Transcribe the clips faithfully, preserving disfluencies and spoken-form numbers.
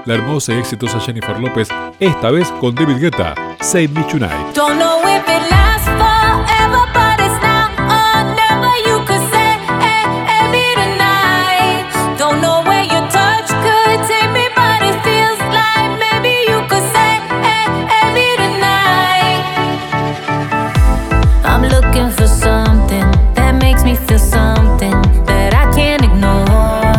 la hermosa y exitosa Jennifer López, esta vez con David Guetta, Save Me Tonight. Don't know if it lasts forever, but it's now or never. You could say, hey, hey, me tonight. Don't know where your touch could take me, but it feels like maybe you could say, hey, hey, me tonight. I'm looking for something that makes me feel something that I can't ignore.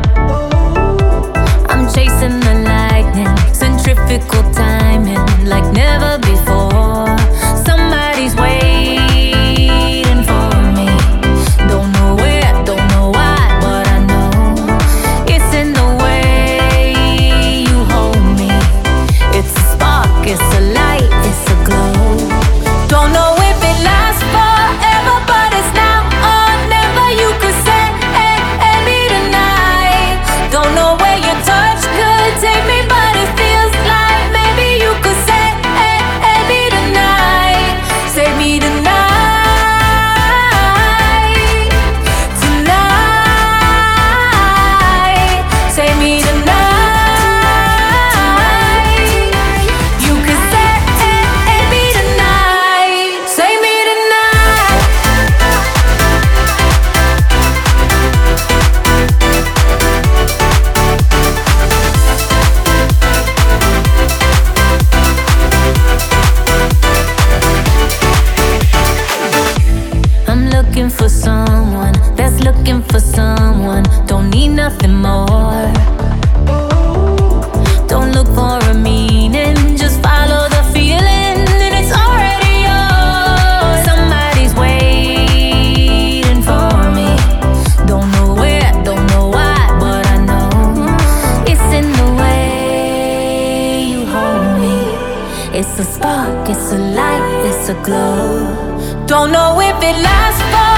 I'm chasing the lightning, centrifugal timing like never before. Somebody's waiting for me. Don't know where, don't know why, but I know it's in the way you hold me. It's a spark, it's a light, it's a glow. Don't know if it lasts forever, but it's now or never. You could say, hey, hey, me tonight. Don't know where your touch could take me, but it feels like maybe you could say, hey, hey, me tonight. Save me tonight. Tonight. Save me tonight. You could say, hey, hey, me tonight. Save me tonight. I'm looking for someone that's looking for someone. Don't need nothing more. Don't look for a meaning, just follow the feeling, and it's already yours. Somebody's waiting for me. Don't know where, don't know why, but I know it's in the way you hold me. It's a spark, it's a light, it's a glow. Don't know if it lasts forever.